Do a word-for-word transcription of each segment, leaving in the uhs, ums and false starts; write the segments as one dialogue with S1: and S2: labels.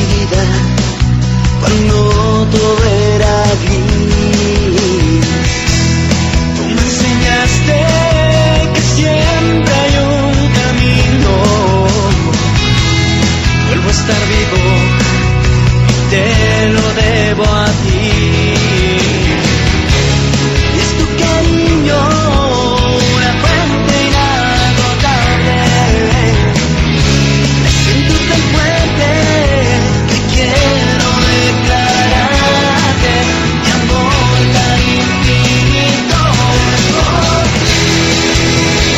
S1: vida cuando todo era gris. Tú me enseñaste que siempre hay un camino. Vuelvo a estar vivo y te lo debo a ti. Y es tu cariño una fuente inagotable. Me siento tan fuerte que quiero declararte mi amor tan infinito. Es por ti,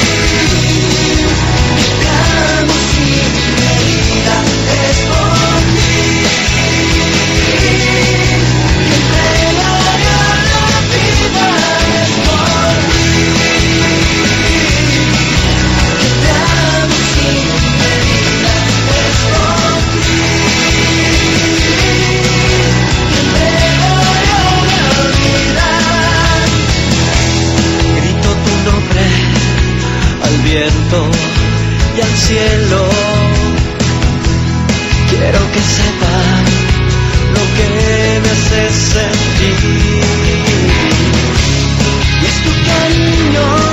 S1: te amo sin medida. Es por ti que entregaré la vida. Es por ti que te amo sin medida. Es por ti que entregaré la vida. Grito tu nombre al viento y al cielo. Quiero que sepan lo que me hace sentir. Y es tu cariño